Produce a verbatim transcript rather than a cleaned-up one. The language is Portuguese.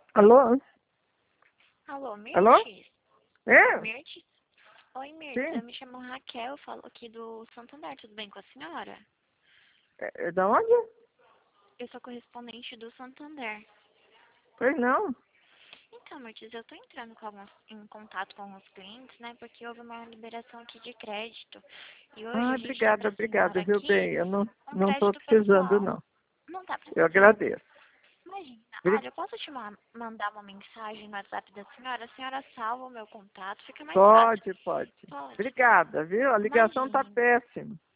Alô? Alô, Alô? Mirtes? É? Mirtes? Oi, Mirtes, Sim. eu me chamo Raquel, falo aqui do Santander, tudo bem com a senhora? É, é da onde? Eu sou correspondente do Santander. Pois não. Então, Mirtes, eu tô entrando com alguns, em contato com alguns clientes, né, porque houve uma liberação aqui de crédito. E hoje Ah, a gente tem obrigada, pra obrigada, senhora viu, aqui bem? Eu não, um não tô crédito precisando, pessoal. não. Não tá Eu precisando? agradeço. Imagina, Bri- olha, eu posso te ma- mandar uma mensagem no WhatsApp da senhora? A senhora salva o meu contato, fica mais fácil. Pode, pode. Pode. Obrigada, viu? A ligação tá Imagine. péssima.